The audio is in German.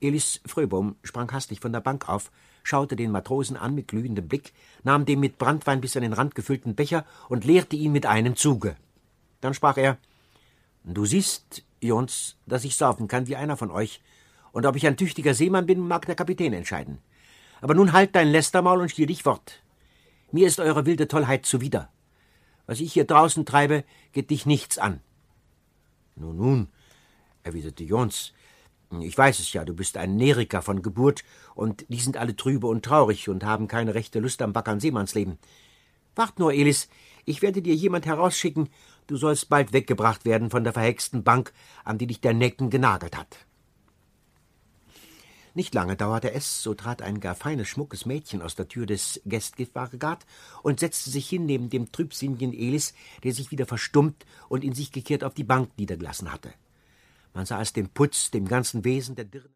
Elis Fröbom sprang hastig von der Bank auf, schaute den Matrosen an mit glühendem Blick, nahm den mit Branntwein bis an den Rand gefüllten Becher und leerte ihn mit einem Zuge. Dann sprach er: »Du siehst, Jons, dass ich saufen kann wie einer von euch, und ob ich ein tüchtiger Seemann bin, mag der Kapitän entscheiden. Aber nun halt dein Lästermaul und stier dich fort. Mir ist eure wilde Tollheit zuwider. Was ich hier draußen treibe, geht dich nichts an.« »Nun«, erwiderte Jons, »ich weiß es ja, du bist ein Neriker von Geburt, und die sind alle trübe und traurig und haben keine rechte Lust am wackern Seemannsleben. Wart nur, Elis, ich werde dir jemand herausschicken, du sollst bald weggebracht werden von der verhexten Bank, an die dich der Necken genagelt hat.« Nicht lange dauerte es, so trat ein gar feines, schmuckes Mädchen aus der Tür des Gästgiftwagengat und setzte sich hin neben dem trübsinnigen Elis, der sich wieder verstummt und in sich gekehrt auf die Bank niedergelassen hatte. Man sah es dem Putz, dem ganzen Wesen der Dirne